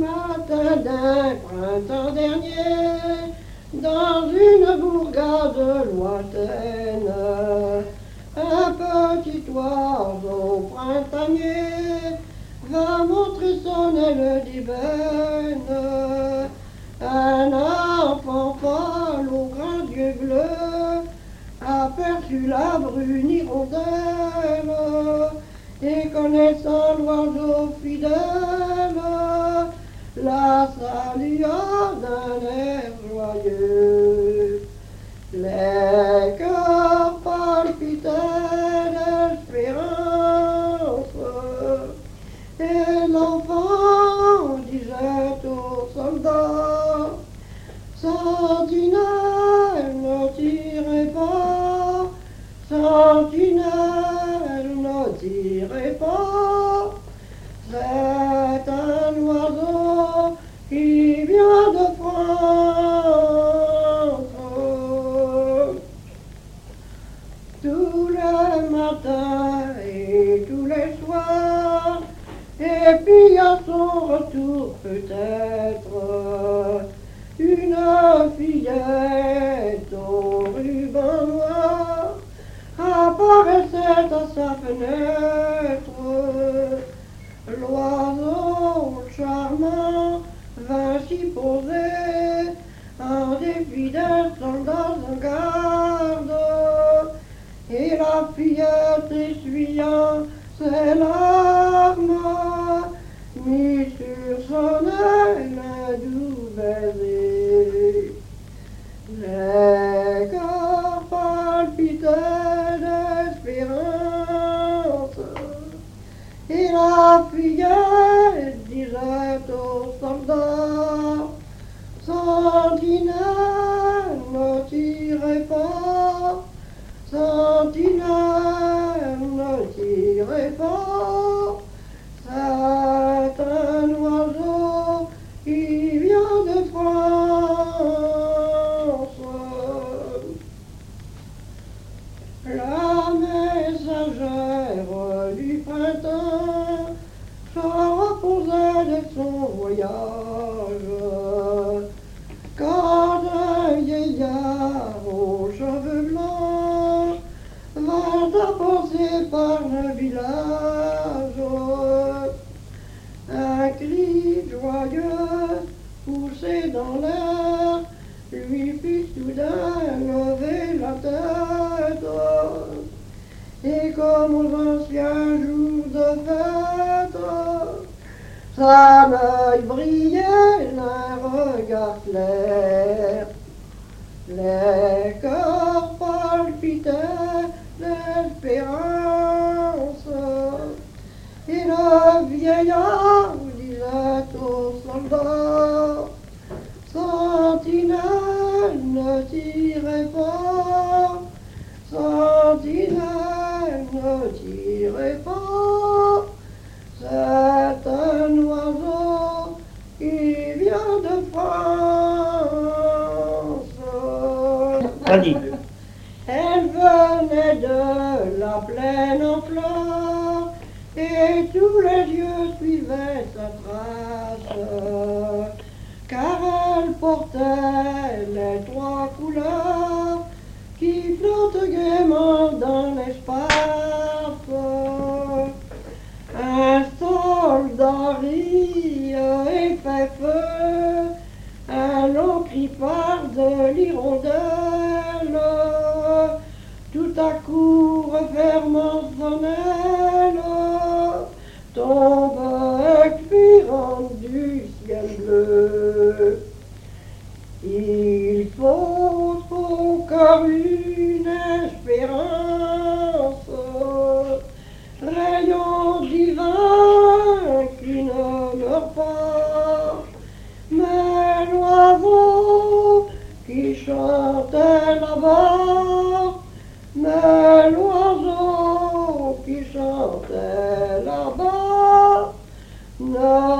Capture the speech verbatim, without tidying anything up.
matin d'un printemps dernier, dans une bourgade lointaine, un petit oiseau printanier va montrer son aile d'ébène. Un enfant pâle aux grands yeux bleus aperçut la brune hirondelle, et connaissant l'oiseau fidèle, la salua d'un air joyeux. Les cœurs palpitaient d'espérance, et l'enfant disait au soldat: Sentinelle, ne tirez pas, sentinelle, ne tirez pas, c'est un oiseau qui vient de France. Tous les matins et tous les soirs, et puis à son retour peut-être, une fillette au ruban noir apparaissait à sa fenêtre. L'oiseau charmant vint s'y poser en dépit des soldats en garde, et la fillette, essuyant ses larmes, mit sur son aile un doux baiser. Les cœurs palpitaient d'espérance, et la fillette disait aux soldats: Sentinelle, ne tirez pas, sentinelle, ne tirez pas, c'est un oiseau qui vient de France. La messagère du printemps se reposait de son voyage, quand un vieillard aux cheveux blancs vint à passer par le village. Un cri joyeux poussé dans l'air lui fit soudain lever la tête, et comme aux anciens jours de fête, son œil brillait d'un regard clair. Les cœurs palpitaient d'espérance, et le vieillard disait aux soldats: Sentinelle, ne tirez pas, sentinelle, ne tirez pas, c'est un oiseau qui vient de France. Vas-y. Elle venait de la plaine en fleurs, et tous les yeux suivaient sa trace, car elle portait les trois couleurs qui flottent gaiement dans l'espace. Un soldat rit et fait feu, un long cri part de l'hirondelle. Tout à coup, refermant son aile, tombe expirante du ciel bleu. Il faut au cœur une espérance, rayon divin qui ne meurt pas, mais l'oiseau qui chantait là-bas, mais l'oiseau qui chantait là-bas ne